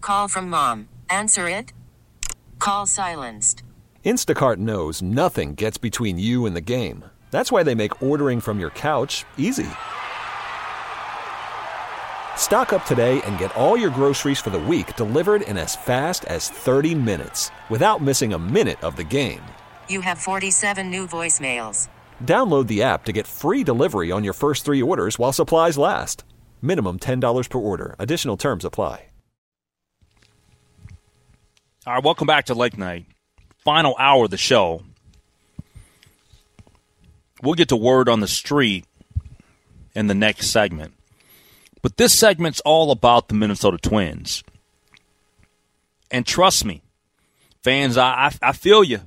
call from mom. Answer it. Call silenced. Instacart knows nothing gets between you and the game. That's why they make ordering from your couch easy. Stock up today and get all your groceries for the week delivered in as fast as 30 minutes without missing a minute of the game. You have 47 new voicemails. Download the app to get free delivery on your first 3 orders while supplies last. Minimum $10 per order. Additional terms apply. All right, welcome back to Late Night. Final hour of the show. We'll get to word on the street in the next segment. But this segment's all about the Minnesota Twins. And trust me, fans, I feel you.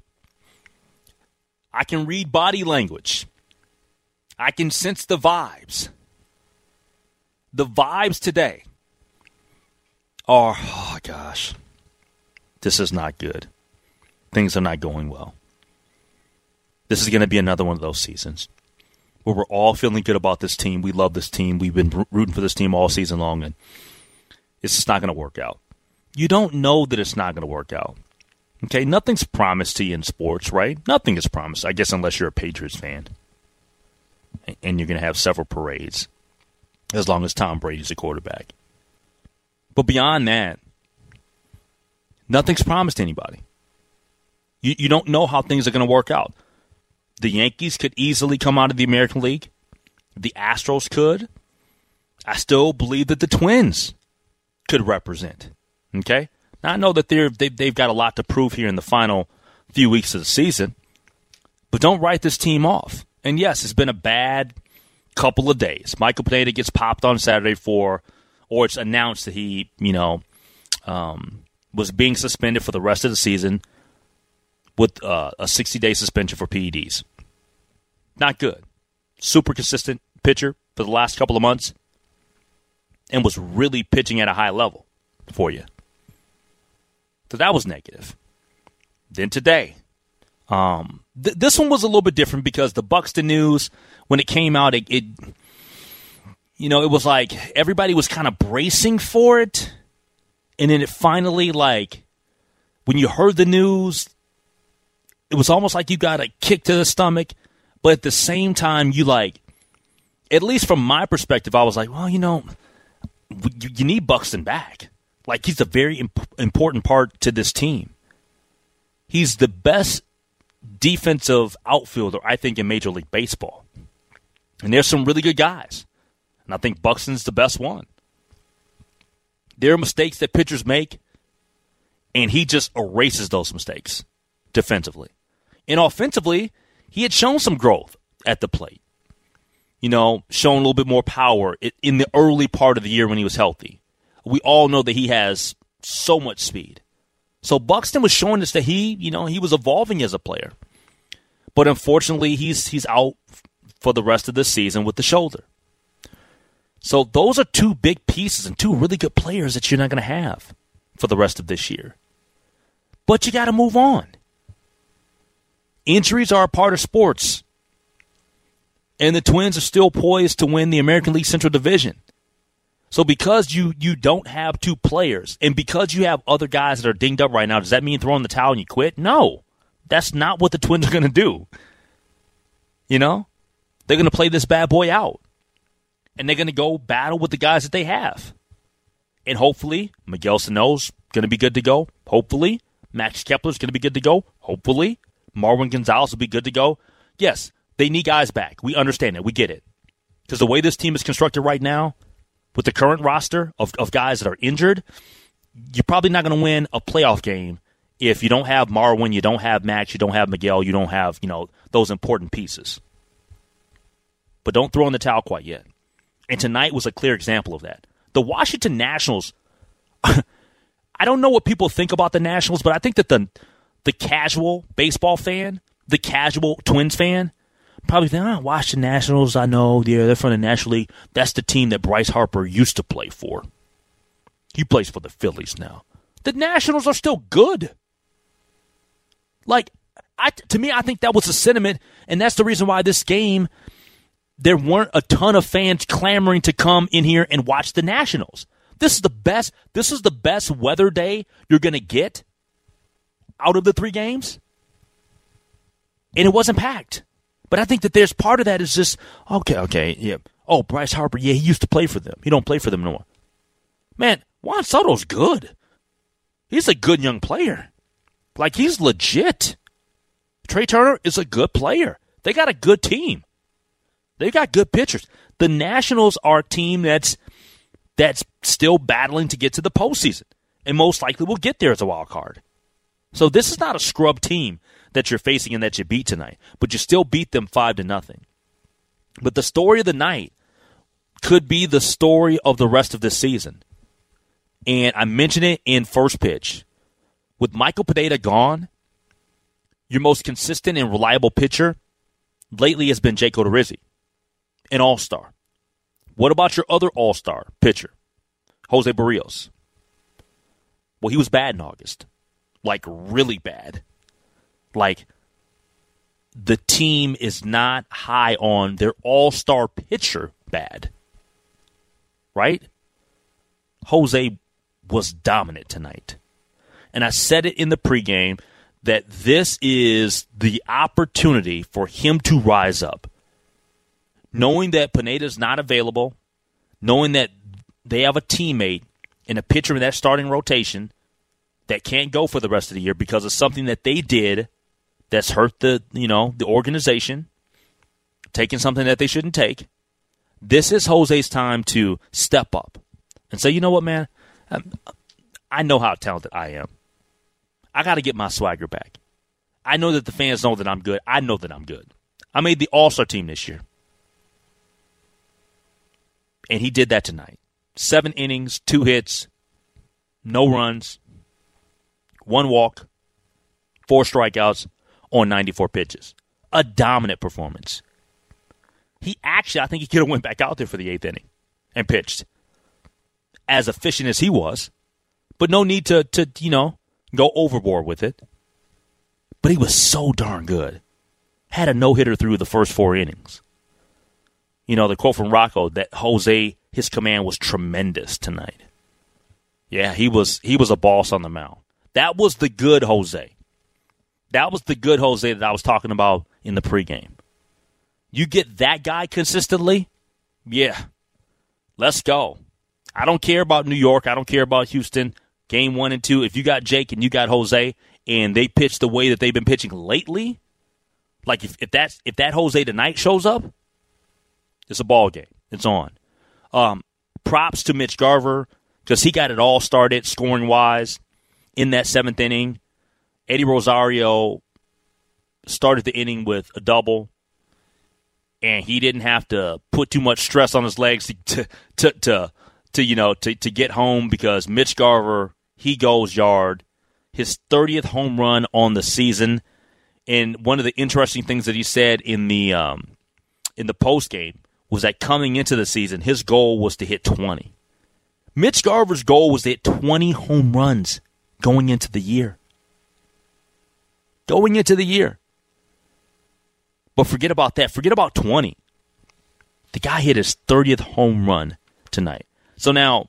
I can read body language. I can sense the vibes. The vibes today are, oh gosh, this is not good. Things are not going well. This is going to be another one of those seasons where we're all feeling good about this team. We love this team. We've been rooting for this team all season long, and it's just not going to work out. You don't know that it's not going to work out. Okay, nothing's promised to you in sports, right? Nothing is promised, I guess, unless you're a Patriots fan. And you're going to have several parades as long as Tom Brady's the quarterback. But beyond that, nothing's promised to anybody. You don't know how things are going to work out. The Yankees could easily come out of the American League. The Astros could. I still believe that the Twins could represent. Okay? Now, I know that they've got a lot to prove here in the final few weeks of the season, but don't write this team off. And yes, it's been a bad couple of days. Michael Pineda gets popped on Saturday or it's announced that he, was being suspended for the rest of the season with a 60-day suspension for PEDs. Not good. Super consistent pitcher for the last couple of months and was really pitching at a high level for you. So that was negative. Then today, this one was a little bit different because the Buxton news, when it came out, it was like everybody was kind of bracing for it. And then it finally, when you heard the news, it was almost like you got a kick to the stomach. But at the same time, at least from my perspective, I was like, well, you need Buxton back. He's a very important part to this team. He's the best defensive outfielder, I think, in Major League Baseball. And there's some really good guys. And I think Buxton's the best one. There are mistakes that pitchers make, and he just erases those mistakes defensively. And offensively, he had shown some growth at the plate. Shown a little bit more power in the early part of the year when he was healthy. We all know that he has so much speed. So Buxton was showing us that he was evolving as a player. But unfortunately, he's out for the rest of the season with the shoulder. So those are two big pieces and two really good players that you're not going to have for the rest of this year. But you got to move on. Injuries are a part of sports. And the Twins are still poised to win the American League Central Division. So because you don't have two players and because you have other guys that are dinged up right now, does that mean throwing the towel and you quit? No. That's not what the Twins are going to do. They're going to play this bad boy out. And they're going to go battle with the guys that they have. And hopefully, Miguel Sano's going to be good to go. Hopefully, Max Kepler's going to be good to go. Hopefully, Marwin Gonzalez will be good to go. Yes, they need guys back. We understand it. We get it. Because the way this team is constructed right now, with the current roster of guys that are injured, you're probably not going to win a playoff game if you don't have Marwin, you don't have Max, you don't have Miguel, you don't have, those important pieces. But don't throw in the towel quite yet. And tonight was a clear example of that. The Washington Nationals, I don't know what people think about the Nationals, but I think that the casual baseball fan, the casual Twins fan, probably think, Washington Nationals, I know, they're from the National League. That's the team that Bryce Harper used to play for. He plays for the Phillies now. The Nationals are still good. To me, I think that was the sentiment, and that's the reason why this game, there weren't a ton of fans clamoring to come in here and watch the Nationals. This is the best weather day you're going to get out of the 3 games. And it wasn't packed. But I think that there's part of that is just, okay, yeah. Oh, Bryce Harper, yeah, he used to play for them. He don't play for them no more. Man, Juan Soto's good. He's a good young player. Like, he's legit. Trey Turner is a good player. They got a good team. They got good pitchers. The Nationals are a team that's still battling to get to the postseason and most likely will get there as a wild card. So this is not a scrub team that you're facing and that you beat tonight, but you still beat them 5-0. But the story of the night could be the story of the rest of this season. And I mentioned it in first pitch. With Michael Pineda gone, your most consistent and reliable pitcher lately has been Jake Odorizzi, an all-star. What about your other all-star pitcher, Jose Barrios? Well, he was bad in August. Like, really bad. Like, the team is not high on their all-star pitcher bad. Right? Jose was dominant tonight. And I said it in the pregame that this is the opportunity for him to rise up. Knowing that Pineda's not available, knowing that they have a teammate and a pitcher in that starting rotation that can't go for the rest of the year because of something that they did that's hurt the organization, taking something that they shouldn't take. This is Jose's time to step up and say, you know what, man? I know how talented I am. I got to get my swagger back. I know that the fans know that I'm good. I know that I'm good. I made the All-Star team this year. And he did that tonight. 7 innings, 2 hits, no runs, 1 walk, 4 strikeouts on 94 pitches. A dominant performance. I think he could have went back out there for the 8th inning and pitched. As efficient as he was. But no need to go overboard with it. But he was so darn good. Had a no-hitter through the first 4 innings. The quote from Rocco that Jose, his command was tremendous tonight. Yeah, he was a boss on the mound. That was the good Jose. That was the good Jose that I was talking about in the pregame. You get that guy consistently, yeah, let's go. I don't care about New York. I don't care about Houston. Game 1 and 2, if you got Jake and you got Jose and they pitch the way that they've been pitching lately, like if that Jose tonight shows up, it's a ball game. It's on. Props to Mitch Garver because he got it all started scoring-wise in that 7th inning. Eddie Rosario started the inning with a double, and he didn't have to put too much stress on his legs to get home because Mitch Garver, he goes yard. His 30th home run on the season. And one of the interesting things that he said in the postgame was that coming into the season, his goal was to hit 20. Mitch Garver's goal was to hit 20 home runs going into the year. Going into the year. But forget about that. Forget about 20. The guy hit his 30th home run tonight. So now,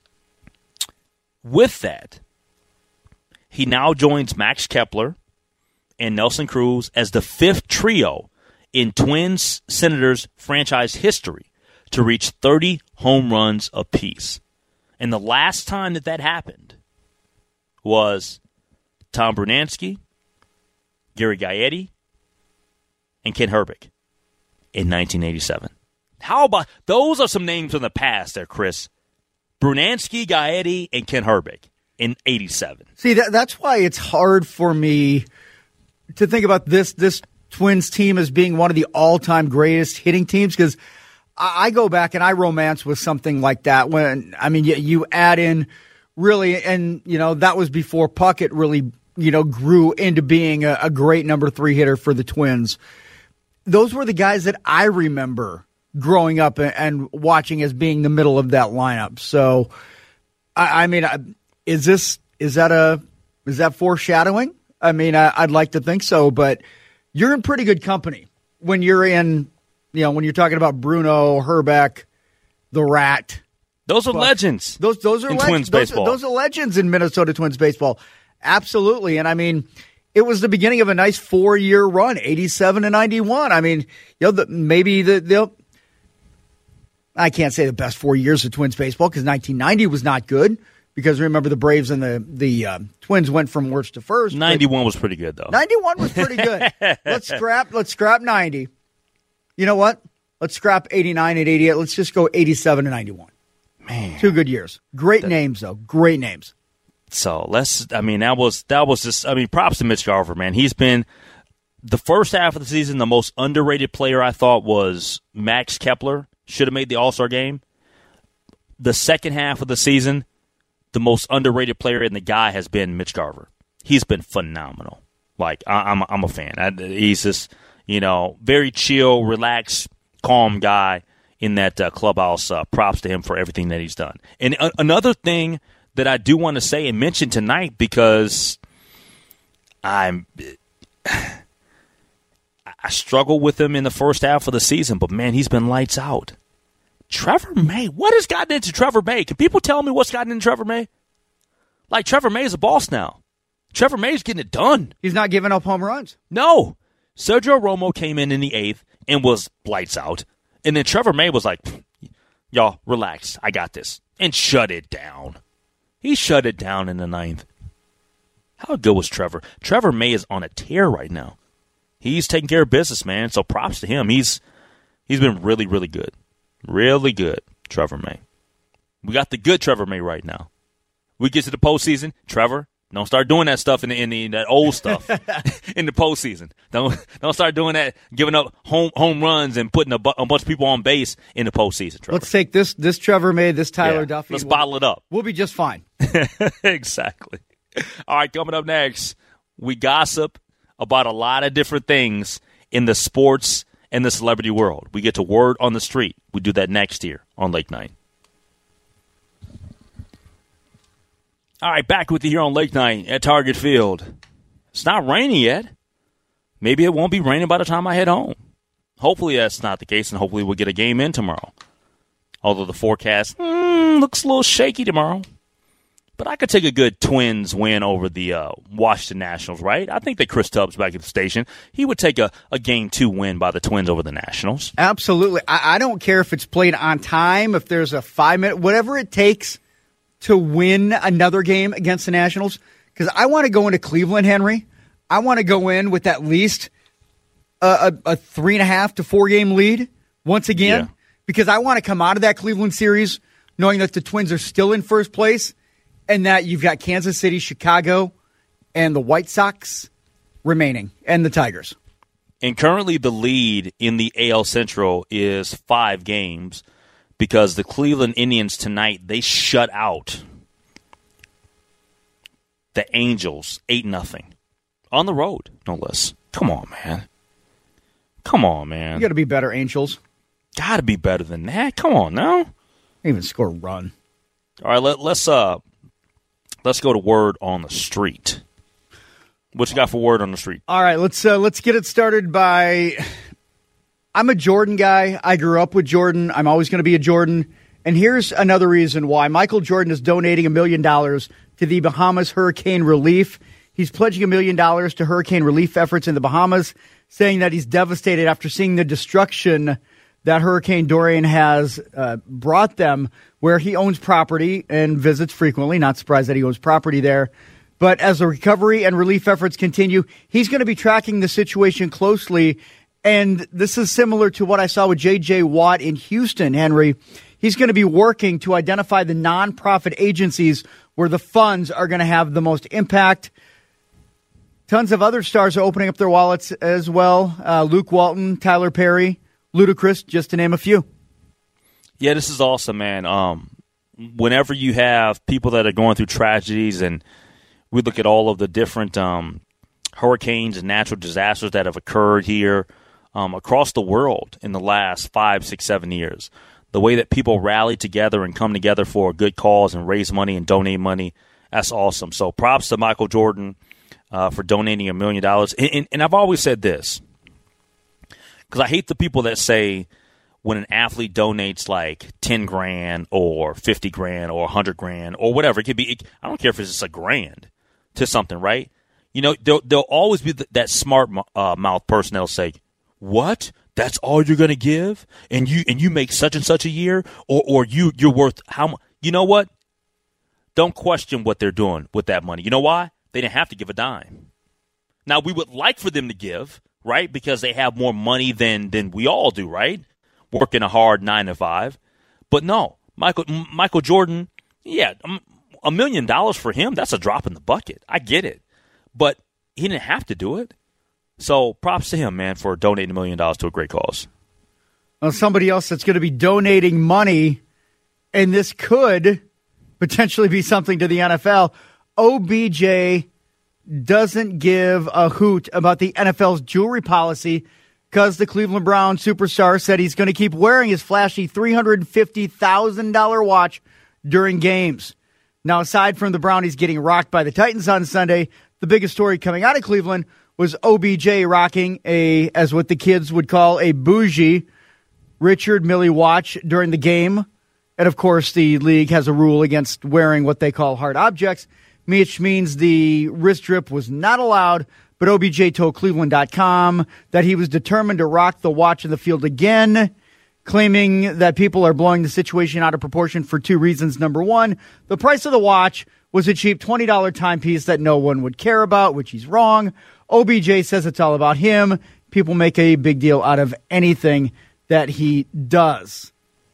with that, he now joins Max Kepler and Nelson Cruz as the 5th trio in Twins-Senators franchise history to reach 30 home runs apiece. And the last time that happened was Tom Brunansky, Gary Gaetti, and Ken Hrbek in 1987. How about those are some names from the past there, Chris? Brunansky, Gaetti, and Ken Hrbek in 87. See, that's why it's hard for me to think about this Twins team as being one of the all-time greatest hitting teams because I go back and I romance with something like that. You add in really, and that was before Puckett really grew into being a great number 3 hitter for the Twins. Those were the guys that I remember growing up and watching as being the middle of that lineup. So, is that foreshadowing? I'd like to think so, but you're in pretty good company when you're in, when you're talking about Bruno, Hrbek, the Rat, Those are legends. Those are in legends. Twins baseball. Those are legends in Minnesota Twins baseball. Absolutely. And I mean, it was the beginning of a nice 4-year run, 87 and 91. I mean, they'll. I can't say the best 4 years of Twins baseball because 1990 was not good. Because remember, the Braves and the Twins went from worst to first. 91 was pretty good, though. 91 was pretty good. Let's scrap 90. You know what? Let's scrap 89 and 88. Let's just go 87 and 91. Man, 2 good years. Great names, though. Great names. So that was just. I mean, props to Mitch Garver, man. He's been the first half of the season. The most underrated player I thought was Max Kepler. Should have made the All-Star game. The second half of the season, the most underrated player in the guy has been Mitch Garver. He's been phenomenal. Like, I'm a fan. He's just, very chill, relaxed, calm guy in that clubhouse. Props to him for everything that he's done. And another thing that I do want to say and mention tonight, because I struggled with him in the first half of the season, but, man, he's been lights out. Trevor May. What has gotten into Trevor May? Can people tell me what's gotten into Trevor May? Like, Trevor May is a boss now. Trevor May's getting it done. He's not giving up home runs. No. Sergio Romo came in the 8th and was lights out. And then Trevor May was like, y'all, relax. I got this. And shut it down. He shut it down in the 9th. How good was Trevor? Trevor May is on a tear right now. He's taking care of business, man. So props to him. He's been really, really good. Really good, Trevor May. We got the good Trevor May right now. We get to the postseason, Trevor, don't start doing that stuff in that old stuff in the postseason. Don't start doing that, giving up home runs and putting a bunch of people on base in the postseason, Trevor. Let's take this Trevor May, this Tyler Duffy. Let's bottle it up. We'll be just fine. Exactly. All right, coming up next, we gossip about a lot of different things in the sports and the celebrity world. We get to Word on the Street. We do that next year on Lake Night. All right, back with you here on Lake Night at Target Field. It's not raining yet. Maybe it won't be raining by the time I head home. Hopefully that's not the case, and hopefully we'll get a game in tomorrow. Although the forecast looks a little shaky tomorrow. But I could take a good Twins win over the Washington Nationals, right? I think that Chris Tubbs back at the station, he would take a Game 2 win by the Twins over the Nationals. Absolutely. I don't care if it's played on time, if there's a 5-minute, whatever it takes to win another game against the Nationals. Because I want to go into Cleveland, Henry. I want to go in with at least a 3.5 to 4 game lead once again. Yeah. Because I want to come out of that Cleveland series knowing that the Twins are still in first place. And that you've got Kansas City, Chicago, and the White Sox remaining, and the Tigers. And currently the lead in the AL Central is 5 games because the Cleveland Indians tonight, they shut out the Angels 8-0 on the road, no less. Come on, man. You got to be better, Angels. Got to be better than that. Come on now. Even score a run. All right, let's go to Word on the Street. What you got for Word on the Street? All right, let's get it started by. I'm a Jordan guy. I grew up with Jordan. I'm always going to be a Jordan. And here's another reason why. Michael Jordan is donating $1 million to the Bahamas hurricane relief. He's pledging $1 million to hurricane relief efforts in the Bahamas, saying that he's devastated after seeing the destruction that Hurricane Dorian has brought them, where he owns property and visits frequently. Not surprised that he owns property there. But as the recovery and relief efforts continue, he's going to be tracking the situation closely. And this is similar to what I saw with J.J. Watt in Houston, Henry. He's going to be working to identify the nonprofit agencies where the funds are going to have the most impact. Tons of other stars are opening up their wallets as well. Luke Walton, Tyler Perry, Ludacris, just to name a few. Yeah, this is awesome, man. Whenever you have people that are going through tragedies, and we look at all of the different hurricanes and natural disasters that have occurred here across the world in the last 5, 6, 7 years, the way that people rally together and come together for a good cause and raise money and donate money, that's awesome. So props to Michael Jordan for donating $1 million. And I've always said this, because I hate the people that say, when an athlete donates like 10 grand or 50 grand or 100 grand or whatever. It could be, I don't care if it's just $1,000 to something, right? You know, there'll always be that smart mouth person that'll say, what? That's all you're going to give? And you make such and such a year? Or you're worth how much? You know what? Don't question what they're doing with that money. You know why? They didn't have to give a dime. Now, we would like for them to give, right? Because they have more money than we all do, right? Working a hard 9 to 5. But no, Michael Jordan, yeah, $1 million for him, that's a drop in the bucket. I get it. But he didn't have to do it. So props to him, man, for donating $1 million to a great cause. Well, somebody else that's going to be donating money, and this could potentially be something to the NFL. OBJ doesn't give a hoot about the NFL's jewelry policy because the Cleveland Browns superstar said he's going to keep wearing his flashy $350,000 watch during games. Now, aside from the Brownies getting rocked by the Titans on Sunday, the biggest story coming out of Cleveland was OBJ rocking as what the kids would call a bougie Richard Mille watch during the game. And, of course, the league has a rule against wearing what they call hard objects, which means the wrist strip was not allowed. But OBJ told Cleveland.com that he was determined to rock the watch in the field again, claiming that people are blowing the situation out of proportion for two reasons. Number one, the price of the watch was a cheap $20 timepiece that no one would care about, which he's wrong. OBJ says it's all about him. People make a big deal out of anything that he does.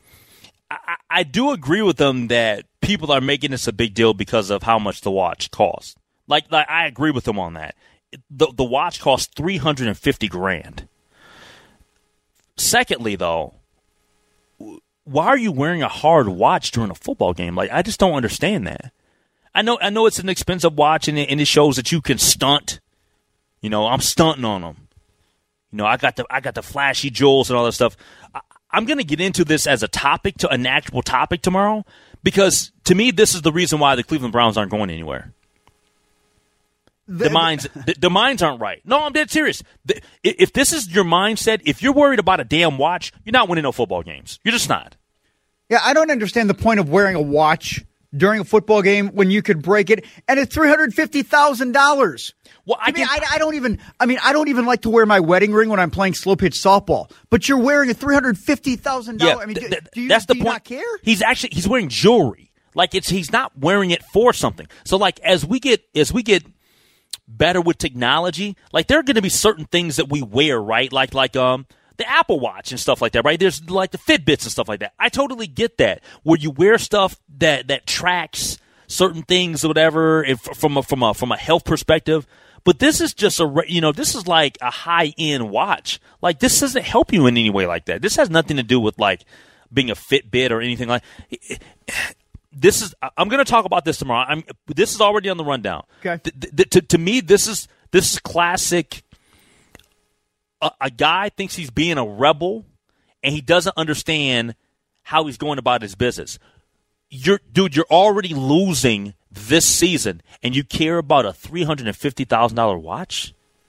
I do agree with them that people are making this a big deal because of how much the watch costs. Like I agree with them on that. The watch costs $350,000. Secondly, though, why are you wearing a hard watch during a football game? Like, I just don't understand that. I know it's an expensive watch, and it shows that you can stunt. You know, I'm stunting on them. You know, I got the flashy jewels and all that stuff. I'm going to get into this as an actual topic tomorrow, because to me, this is the reason why the Cleveland Browns aren't going anywhere. The minds aren't right. No, I'm dead serious. If this is your mindset, if you're worried about a damn watch, you're not winning no football games. You're just not. Yeah, I don't understand the point of wearing a watch during a football game when you could break it, and it's $350,000. Well, I don't even like to wear my wedding ring when I'm playing slow pitch softball. But you're wearing a $350,000. Yeah, I mean, that's the point. Not care? He's wearing jewelry. Like he's not wearing it for something. So like as we get better with technology, like there are going to be certain things that we wear, right? Like the Apple Watch and stuff like that, right? There's like the Fitbits and stuff like that. I totally get that, where you wear stuff that tracks certain things or whatever from a health perspective. But this is just this is like a high-end watch. Like, this doesn't help you in any way like that. This has nothing to do with like being a Fitbit or anything like. I'm going to talk about this tomorrow. This is already on the rundown. Okay. To me, this is classic. A guy thinks he's being a rebel, and he doesn't understand how he's going about his business. You're already losing this season, and you care about a $350,000 watch?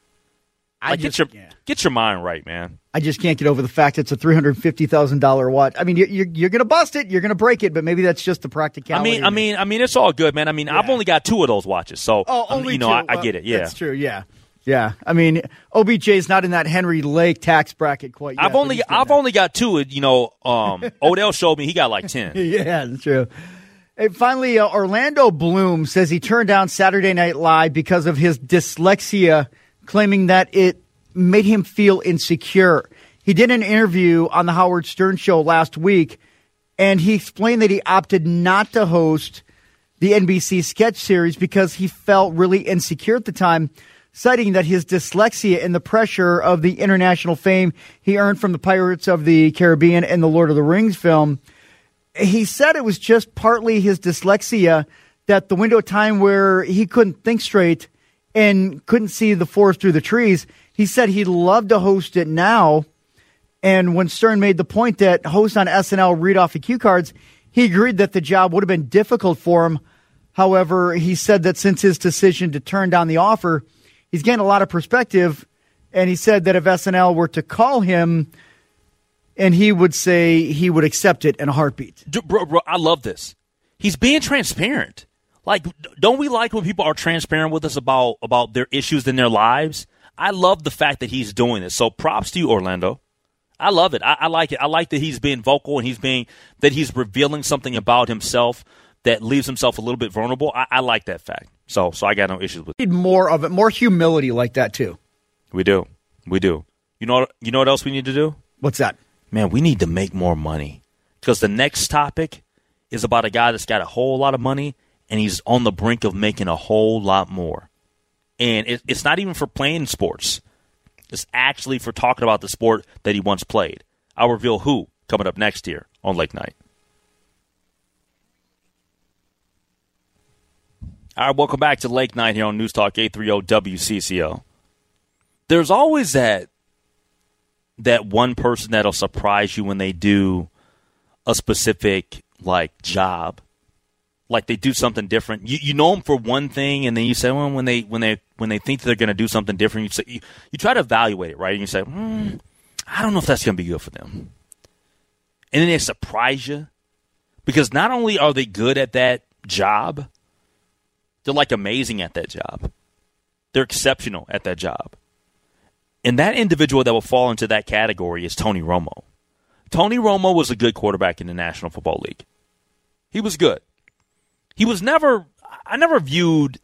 Get your mind right, man. I just can't get over the fact it's a $350,000 watch. I mean, you're going to bust it, you're going to break it, but maybe that's just the practicality. I mean, it's all good, man. I mean, yeah. I've only got 2 of those watches, so only two. I get it. Yeah, that's true. Yeah. Yeah, I mean, OBJ's not in that Henry Lake tax bracket quite yet. I've only got 2. Odell showed me he got like 10. Yeah, that's true. And finally, Orlando Bloom says he turned down Saturday Night Live because of his dyslexia, claiming that it made him feel insecure. He did an interview on the Howard Stern Show last week, and he explained that he opted not to host the NBC sketch series because he felt really insecure at the time, citing that his dyslexia and the pressure of the international fame he earned from the Pirates of the Caribbean and the Lord of the Rings film. He said it was just partly his dyslexia, that the window of time where he couldn't think straight and couldn't see the forest through the trees. He said he'd love to host it now. And when Stern made the point that hosts on SNL read off the cue cards, he agreed that the job would have been difficult for him. However, he said that since his decision to turn down the offer, he's gained a lot of perspective, and he said that if SNL were to call him, and he would say he would accept it in a heartbeat. Bro, I love this. He's being transparent. Like, don't we like when people are transparent with us about their issues in their lives? I love the fact that he's doing this. So props to you, Orlando. I love it. I like it. I like that he's being vocal and he's revealing something about himself that leaves himself a little bit vulnerable. I like that fact. So I got no issues with it. We need more of it, more humility like that too. We do. You know what else we need to do? What's that? Man, we need to make more money. Because the next topic is about a guy that's got a whole lot of money and he's on the brink of making a whole lot more. And it's not even for playing sports. It's actually for talking about the sport that he once played. I'll reveal who coming up next year on Lake Night. All right, welcome back to Lake Night here on News Talk 830 WCCO. There's always that one person that'll surprise you when they do a specific job. Like they do something different. You know them for one thing, and then you say, well, when they think they're going to do something different, you try to evaluate it, right? And you say, I don't know if that's going to be good for them. And then they surprise you because not only are they good at that job, they're amazing at that job. They're exceptional at that job. And that individual that will fall into that category is Tony Romo. Tony Romo was a good quarterback in the National Football League. He was good. He was I never viewed,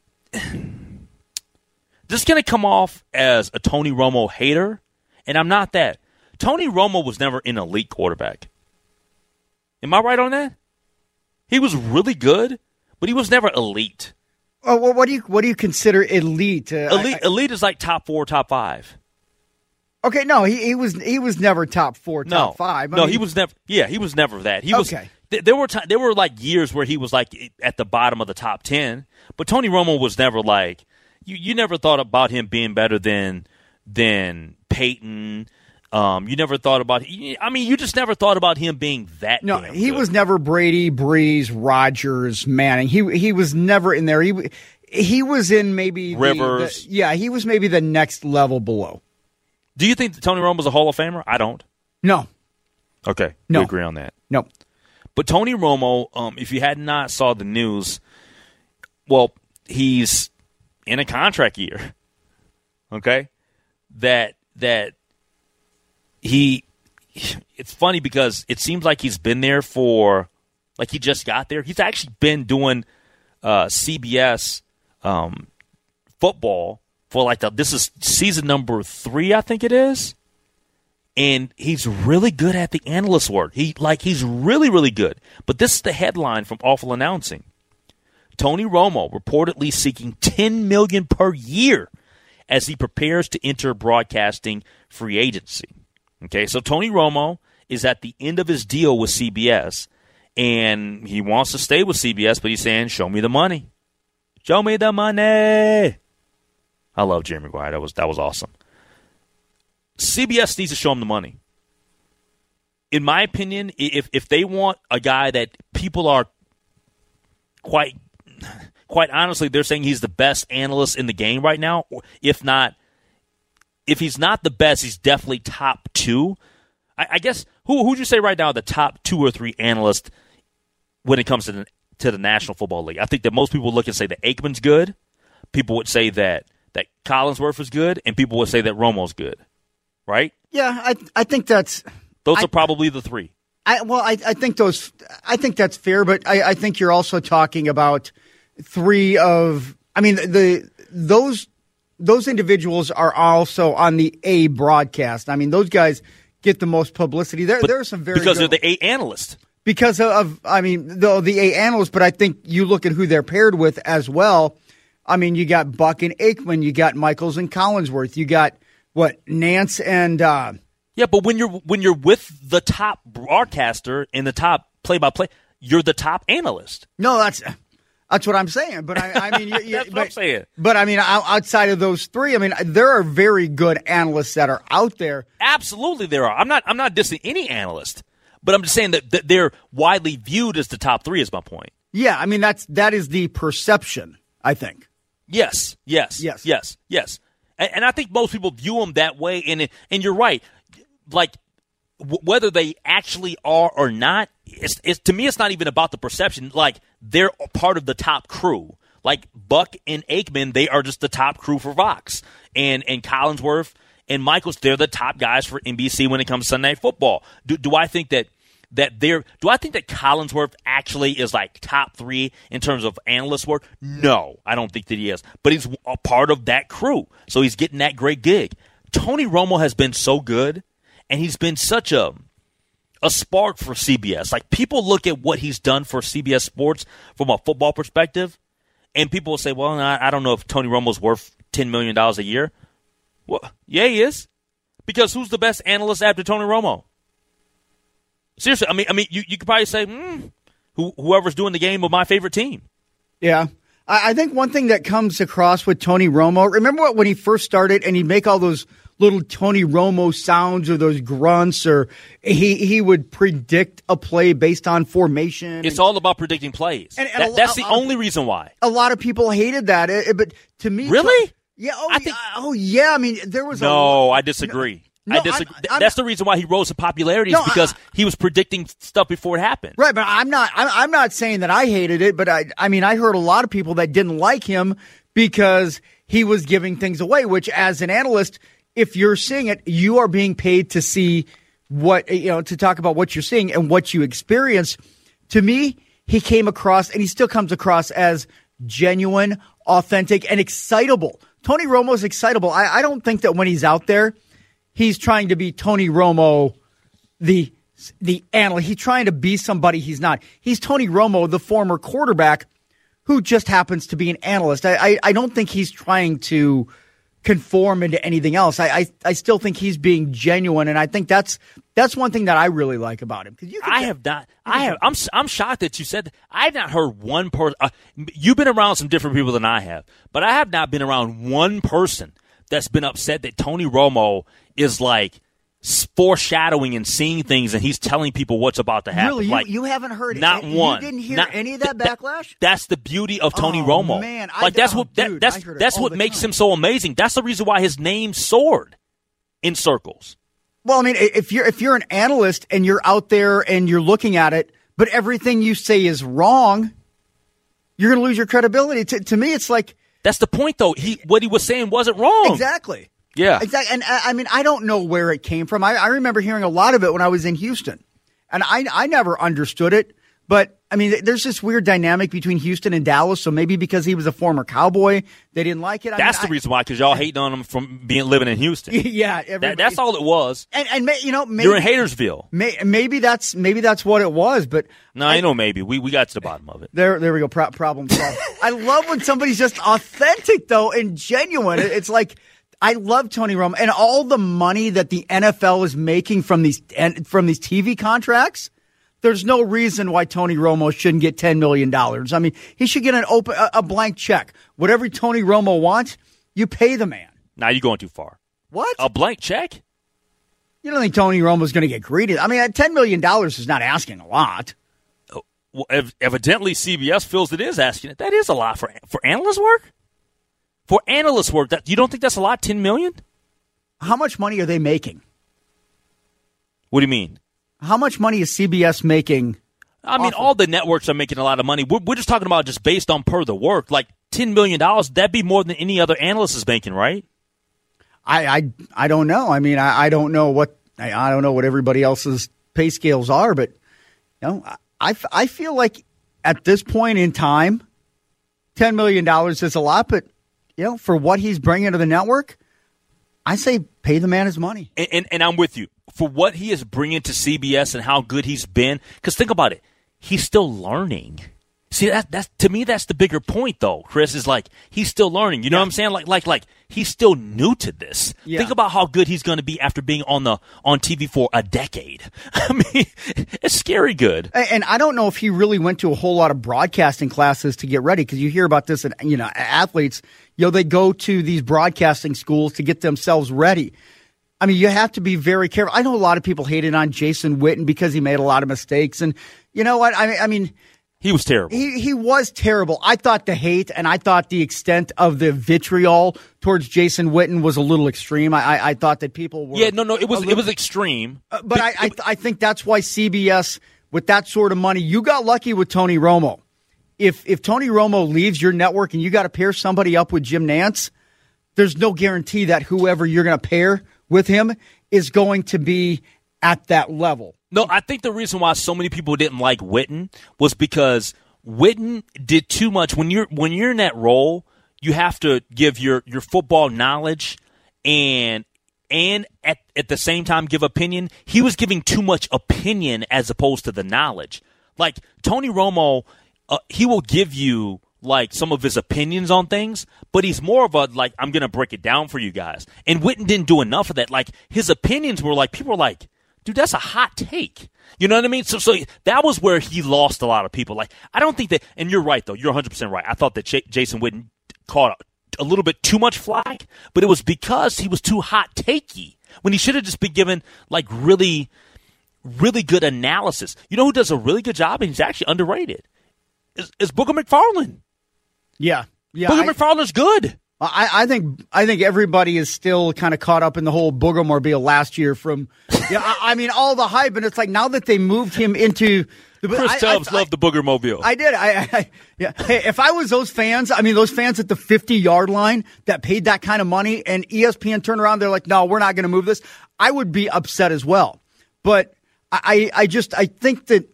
this is going to come off as a Tony Romo hater, and I'm not that. Tony Romo was never an elite quarterback. Am I right on that? He was really good, but he was never elite. Oh, well, what do you consider elite? Elite is like top 4, top 5. Okay, no, he was never top 4, top 5. He was never. Yeah, he was never that. He was. Okay. There were years where he was at the bottom of the top 10, but Tony Romo was never you never thought about him being better than Peyton. You never thought about. You just never thought about him being that. No, damn he good. was never Brady, Breeze, Rodgers, Manning. He was never in there. He was in maybe Rivers. He was maybe the next level below. Do you think that Tony Romo was a Hall of Famer? I don't. No. Okay, no. We agree on that. No. But Tony Romo, if you had not saw the news, well, he's in a contract year. Okay? That he it's funny because it seems like he's been there for he just got there. He's actually been doing CBS football for this is season number 3, I think it is. And he's really good at the analyst work. He's really, really good. But this is the headline from Awful Announcing. Tony Romo reportedly seeking $10 million per year as he prepares to enter broadcasting free agency. Okay, so Tony Romo is at the end of his deal with CBS, and he wants to stay with CBS, but he's saying, show me the money. Show me the money. I love Jerry Maguire. That was awesome. CBS needs to show him the money. In my opinion, if they want a guy that people are quite honestly, they're saying he's the best analyst in the game right now. If he's not the best, he's definitely top 2. I guess who'd you say right now are the top 2 or 3 analysts when it comes to the National Football League? I think that most people look and say that Aikman's good. People would say that Collinsworth is good, and people would say that Romo's good. Right? Yeah, I think those are probably the 3. I think that's fair, but I think you're also talking about 3 of. Those individuals are also on the A broadcast. Those guys get the most publicity. There are some very because they're the A analyst. Because of the A analyst, but I think you look at who they're paired with as well. You got Buck and Aikman, you got Michaels and Collinsworth, you got. What, Nance and yeah, but when you're with the top broadcaster and the top play-by-play, you're the top analyst. No, that's what I'm saying. But that's what I'm saying. But outside of those 3, there are very good analysts that are out there. Absolutely, there are. I'm not dissing any analyst, but I'm just saying that they're widely viewed as the top 3. Is my point. Yeah, that is the perception. I think. Yes. And I think most people view him that way. And you're right. whether they actually are or not, to me, it's not even about the perception. Like, they're part of the top crew. Like, Buck and Aikman, they are just the top crew for Fox. And Collinsworth and Michaels, they're the top guys for NBC when it comes to Sunday Night Football. Do I think that Collinsworth actually is like top 3 in terms of analyst work? No, I don't think that he is. But he's a part of that crew, so he's getting that great gig. Tony Romo has been so good, and he's been such a spark for CBS. Like, people look at what he's done for CBS Sports from a football perspective, and people will say, well, I don't know if Tony Romo's worth $10 million a year. Well, yeah, he is. Because who's the best analyst after Tony Romo? Seriously, I mean, you could probably say, whoever's doing the game of my favorite team. Yeah. I think one thing that comes across with Tony Romo, remember when he first started and he'd make all those little Tony Romo sounds or those grunts, or he would predict a play based on formation. It's all about predicting plays. And that's the only reason why. A lot of people hated that, but to me, really, yeah. I mean, there was I disagree. No, I disagree. That's the reason why he rose to popularity, is because he was predicting stuff before it happened. Right, but I'm not saying that I hated it, but I mean, I heard a lot of people that didn't like him because he was giving things away, which, as an analyst, if you're seeing it, you are being paid to see what, to talk about what you're seeing and what you experience. To me, he came across, and he still comes across, as genuine, authentic, and excitable. Tony Romo's excitable. I don't think that when he's out there, he's trying to be Tony Romo, the analyst. He's trying to be somebody he's not. He's Tony Romo, the former quarterback, who just happens to be an analyst. I don't think he's trying to conform into anything else. I still think he's being genuine, and I think that's one thing that I really like about him. I'm shocked that you said that. I have not heard one person. You've been around some different people than I have, but I have not been around one person that's been upset that Tony Romo is like foreshadowing and seeing things, and he's telling people what's about to happen. Really, like, you haven't heard not one. You didn't hear any of that backlash? That's the beauty of Tony Romo. Man, that's what makes him so amazing. That's the reason why his name soared in circles. Well, I mean, if you're an analyst and you're out there and you're looking at it, but everything you say is wrong, you're going to lose your credibility. To me, it's like, that's the point, though. What he was saying wasn't wrong. Exactly. Yeah. Exactly. And I mean, I don't know where it came from. I remember hearing a lot of it when I was in Houston, and I never understood it. But I mean, there's this weird dynamic between Houston and Dallas. So maybe because he was a former Cowboy, they didn't like it. That's the reason why, because y'all hating on him from living in Houston. Yeah, that's all it was. And maybe you're in Hatersville. Maybe that's what it was. But no, maybe we got to the bottom of it. There we go. Problem solved. I love when somebody's just authentic though and genuine. It's like, I love Tony Romo, and all the money that the NFL is making from these TV contracts. There's no reason why Tony Romo shouldn't get $10 million. I mean, he should get a blank check. Whatever Tony Romo wants, you pay the man. Now you're going too far. What? A blank check? You don't think Tony Romo's going to get greedy? I mean, $10 million is not asking a lot. Well, evidently CBS feels it is asking it. That is a lot for analyst work? For analyst work, you don't think that's a lot, $10 million? How much money are they making? What do you mean? How much money is CBS making? I mean, all the networks are making a lot of money. We're just talking about just based on per the work. Like $10 million, that'd be more than any other analyst is making, right? I don't know. I mean, I don't know what everybody else's pay scales are, but I feel like at this point in time, $10 million is a lot, but for what he's bringing to the network, I say pay the man his money. And I'm with you. For what he is bringing to CBS and how good he's been, because think about it, he's still learning. See, that's to me, that's the bigger point, though, Chris, is like he's still learning. You know what I'm saying? Like he's still new to this. Yeah. Think about how good he's going to be after being on TV for a decade. I mean, it's scary good. And I don't know if he really went to a whole lot of broadcasting classes to get ready, because you hear about this, and athletes, they go to these broadcasting schools to get themselves ready. I mean, you have to be very careful. I know a lot of people hated on Jason Witten because he made a lot of mistakes. And you know what? I mean, He was terrible. He was terrible. I thought the hate and I thought the extent of the vitriol towards Jason Witten was a little extreme. I thought that people were. Yeah, no, it was extreme. But I think that's why CBS, with that sort of money, you got lucky with Tony Romo. If Tony Romo leaves your network and you got to pair somebody up with Jim Nantz, there's no guarantee that whoever you're going to pair with him is going to be at that level. No, I think the reason why so many people didn't like Witten was because Witten did too much. When you're in that role, you have to give your football knowledge and at the same time give opinion. He was giving too much opinion as opposed to the knowledge. Like Tony Romo, he will give you like some of his opinions on things, but he's more of a like, I'm going to break it down for you guys. And Witten didn't do enough of that. Like his opinions were like, people were like, dude, that's a hot take. You know what I mean? So that was where he lost a lot of people. Like, I don't think that, and you're right, though. You're 100% right. I thought that Jason Witten caught a little bit too much flack, but it was because he was too hot takey when he should have just been given, like, really, really good analysis. You know who does a really good job, and he's actually underrated? Is Booger McFarland. Yeah. Booger McFarland's good. I think everybody is still kind of caught up in the whole Boogermobile last year from, I mean, all the hype, and it's like now that they moved him into. Chris Tubbs loved the Boogermobile. I did. Yeah. Hey, if I was those fans, I mean, those fans at the 50-yard line that paid that kind of money, and ESPN turned around, they're like, no, we're not going to move this. I would be upset as well. But I think that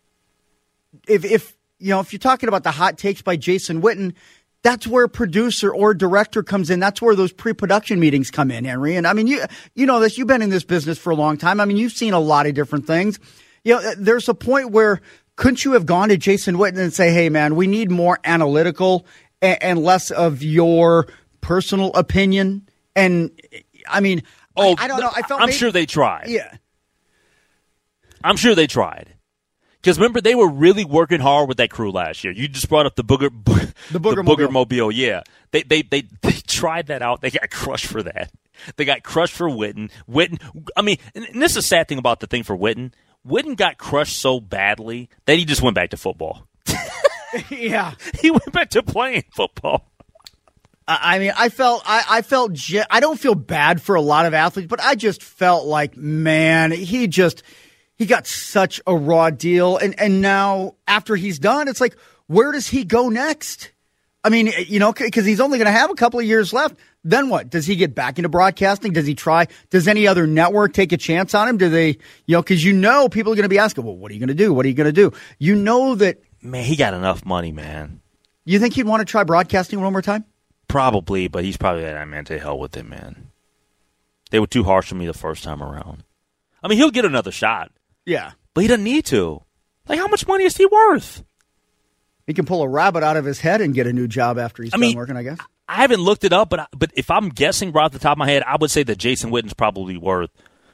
if you're talking about the hot takes by Jason Witten, that's where producer or director comes in. That's where those pre-production meetings come in, Henry. And I mean, you know this. You've been in this business for a long time. I mean, you've seen a lot of different things. You know, there's a point where couldn't you have gone to Jason Witten and say, "Hey, man, we need more analytical and less of your personal opinion." And I mean, I don't know. I'm sure they tried. Yeah, I'm sure they tried. Because remember, they were really working hard with that crew last year. You just brought up the Boogermobile. Yeah, they tried that out. They got crushed for that. They got crushed for Witten. I mean, and this is a sad thing about the thing for Witten. Witten got crushed so badly that he just went back to football. Yeah, he went back to playing football. I mean, I don't feel bad for a lot of athletes, but I just felt like, man, he got such a raw deal. And now after he's done, it's like, where does he go next? I mean, you know, because he's only going to have a couple of years left. Then what? Does he get back into broadcasting? Does he try? Does any other network take a chance on him? Do they, because people are going to be asking, well, what are you going to do? What are you going to do? You know that. Man, he got enough money, man. You think he'd want to try broadcasting one more time? Probably, but he's probably like, man, to hell with it, man. They were too harsh on me the first time around. I mean, he'll get another shot. Yeah. But he doesn't need to. Like, how much money is he worth? He can pull a rabbit out of his head and get a new job after he's done working, I guess. I haven't looked it up, but if I'm guessing right off the top of my head, I would say that Jason Witten's probably worth.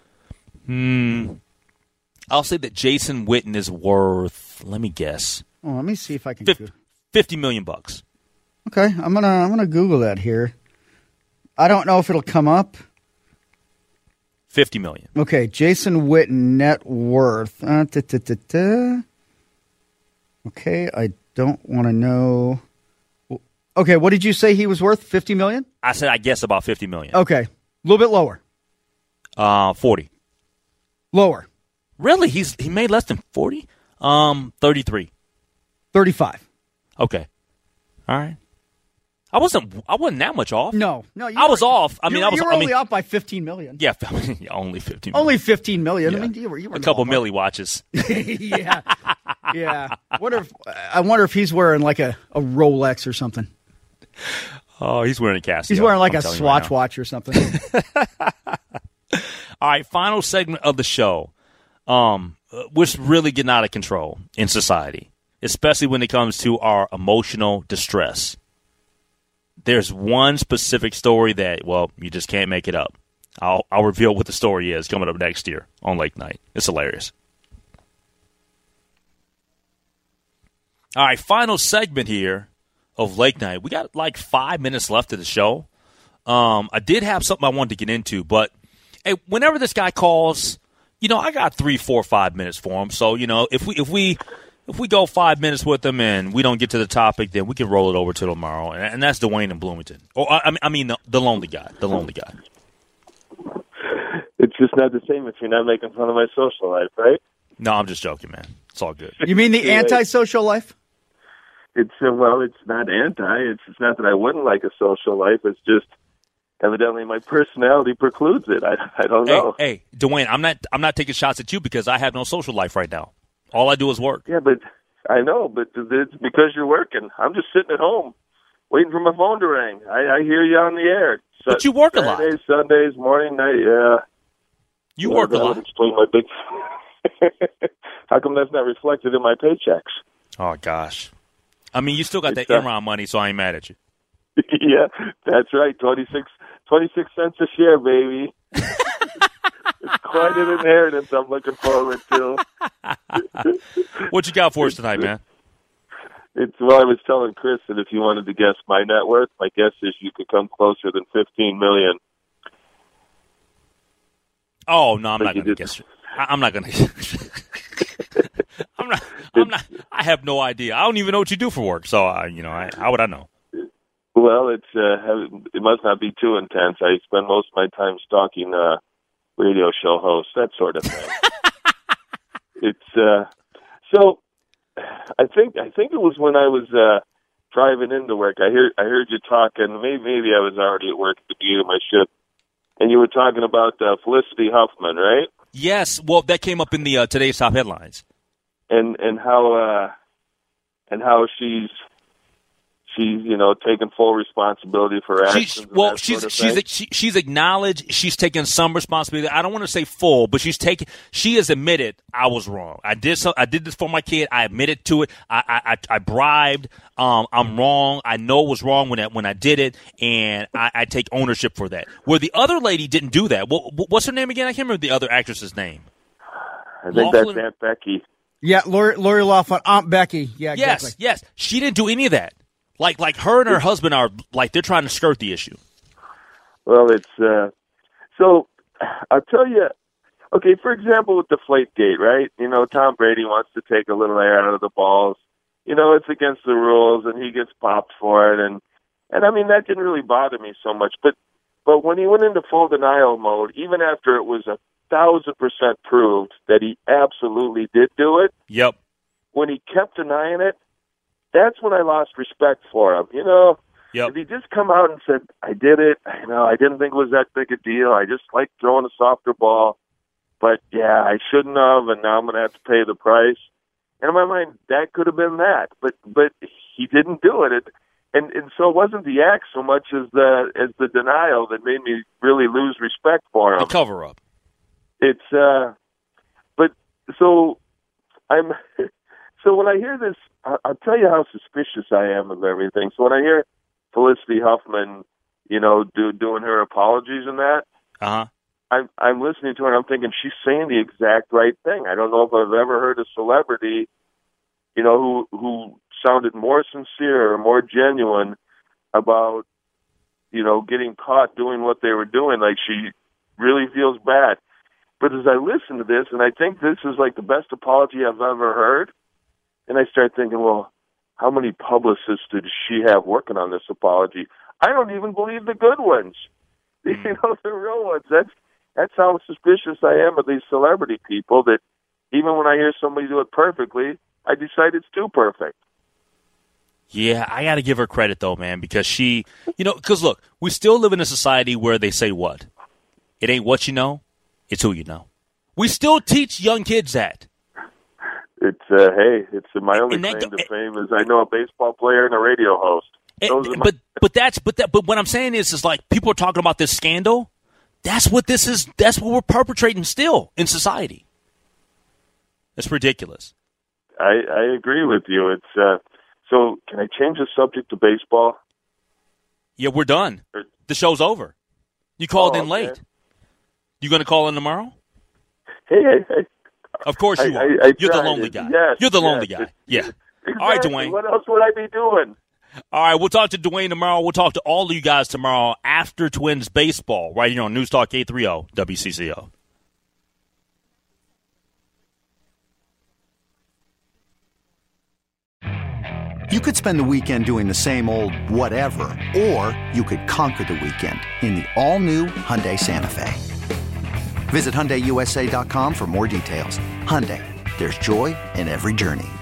I'll say that Jason Witten is worth. Let me guess. Oh, let me see if I can. $50 million. Okay, I'm gonna Google that here. I don't know if it'll come up. $50 million. Okay, Jason Witten net worth. Okay, I don't want to know. Okay, what did you say he was worth? $50 million? I said I guess about $50 million. Okay, a little bit lower. 40. Lower. Really? He made less than 40? 33. 35. Okay. All right. I wasn't that much off. No. I was off. I mean, you were only off by $15 million. Yeah, only $15 million. Only $15 million. Yeah. I mean, you were a couple milli watches. Yeah. I wonder if he's wearing like a Rolex or something. Oh, he's wearing a Casio. He's wearing like a Swatch watch or something. All right, final segment of the show, which really getting out of control in society, especially when it comes to our emotional distress. There's one specific story that, well, you just can't make it up. I'll reveal what the story is coming up next year on Late Night. It's hilarious. All right, final segment here of Late Night. We got like 5 minutes left of the show. I did have something I wanted to get into, but hey, whenever this guy calls, I got 3, 4, 5 minutes for him. So, if we if we go 5 minutes with them and we don't get to the topic, then we can roll it over to tomorrow. And that's Dwayne in Bloomington. Or I mean the lonely guy. The lonely guy. It's just not the same if you're not making fun of my social life, right? No, I'm just joking, man. It's all good. You mean the anti-social life? It's it's not anti. It's not that I wouldn't like a social life. It's just evidently my personality precludes it. I don't know. Hey, Dwayne, I'm not taking shots at you because I have no social life right now. All I do is work. Yeah, but I know, but it's because you're working. I'm just sitting at home waiting for my phone to ring. I hear you on the air. But you work a lot. Saturdays, Sundays, morning, night, yeah. You work a lot. Explain my big. How come that's not reflected in my paychecks? Oh gosh, I mean, you still got that Enron money, so I ain't mad at you. Yeah, that's right. 26 cents a share, baby. It's quite an inheritance I'm looking forward to. What you got for us tonight, man? I was telling Chris that if you wanted to guess my net worth, my guess is you could come closer than $15 million. Oh no, I'm not going to guess. I'm not going to. I'm not. I have no idea. I don't even know what you do for work. So how would I know? Well, it must not be too intense. I spend most of my time stalking radio show hosts, that sort of thing. It's so. I think it was when I was driving into work. I heard you talking. Maybe I was already at work at the beginning of my shift, and you were talking about Felicity Huffman, right? Yes. Well, that came up in the today's top headlines. And how she's taking full responsibility for her actions. She's acknowledged she's taken some responsibility. I don't want to say full, but she has admitted I was wrong. I did this for my kid. I admitted to it. I bribed. I'm wrong. I know it was wrong when I did it, and I take ownership for that. Where the other lady didn't do that. What's her name again? I can't remember the other actress's name. I think that's Aunt Becky. Yeah, Lori Loughlin, Aunt Becky. Yeah, exactly. Yes. She didn't do any of that. Like her and her husband are like they're trying to skirt the issue. Well, it's so I'll tell you. Okay, for example, with the Deflategate, right? Tom Brady wants to take a little air out of the balls. It's against the rules, and he gets popped for it, and I mean that didn't really bother me so much. But when he went into full denial mode, even after it was 1,000% proved that he absolutely did do it. Yep. When he kept denying it, that's when I lost respect for him. Yep. If he just come out and said, I did it, I didn't think it was that big a deal. I just like throwing a softer ball. But, yeah, I shouldn't have, and now I'm going to have to pay the price. And in my mind, that could have been that. But he didn't do it. And so it wasn't the act so much as the denial that made me really lose respect for him. The cover-up. It's but so I'm so when I hear this, I'll tell you how suspicious I am of everything. So when I hear Felicity Huffman, doing her apologies and that, I'm listening to her and I'm thinking she's saying the exact right thing. I don't know if I've ever heard a celebrity, who sounded more sincere or more genuine about, getting caught doing what they were doing. Like she really feels bad. But as I listen to this, and I think this is like the best apology I've ever heard, and I start thinking, well, how many publicists did she have working on this apology? I don't even believe the good ones. The real ones. That's how suspicious I am of these celebrity people, that even when I hear somebody do it perfectly, I decide it's too perfect. Yeah, I got to give her credit, though, man, because because look, we still live in a society where they say what? It ain't what you know. It's who you know. We still teach young kids that. It's it's my only claim to fame is I know a baseball player and a radio host. But what I'm saying is like people are talking about this scandal. That's what this is. That's what we're perpetrating still in society. It's ridiculous. I agree with you. It's so. Can I change the subject to baseball? Yeah, we're done. The show's over. You called in late. You going to call in tomorrow? Hey. Of course you are. You're the lonely guy. Yes, You're the lonely guy. Yeah. Exactly. All right, Dwayne. What else would I be doing? All right, we'll talk to Dwayne tomorrow. We'll talk to all of you guys tomorrow after Twins baseball, right here on News Talk 830 WCCO. You could spend the weekend doing the same old whatever, or you could conquer the weekend in the all-new Hyundai Santa Fe. Visit HyundaiUSA.com for more details. Hyundai, there's joy in every journey.